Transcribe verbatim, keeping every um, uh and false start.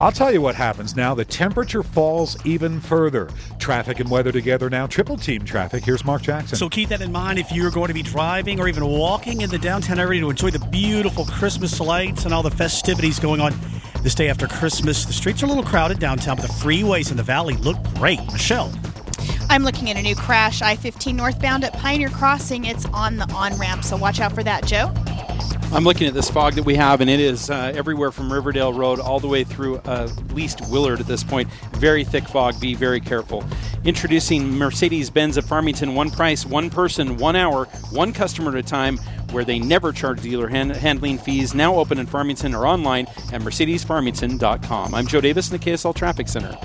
I'll tell you what happens now. The temperature falls even further. Traffic and weather together now. Triple team traffic. Here's Mark Jackson. So keep that in mind if you're going to be driving or even walking in the downtown area to enjoy the beautiful Christmas lights and all the festivities going on this day after Christmas. The streets are a little crowded downtown, but the freeways in the valley look great. Michelle. I'm looking at a new crash, I fifteen northbound at Pioneer Crossing. It's on the on-ramp, so watch out for that, Joe. I'm looking at this fog that we have, and it is uh, everywhere from Riverdale Road all the way through uh, least Willard at this point. Very thick fog. Be very careful. Introducing Mercedes-Benz of Farmington. One price, one person, one hour, one customer at a time, where they never charge dealer hand- handling fees. Now open in Farmington or online at mercedes farmington dot com. I'm Joe Davis in the K S L Traffic Center.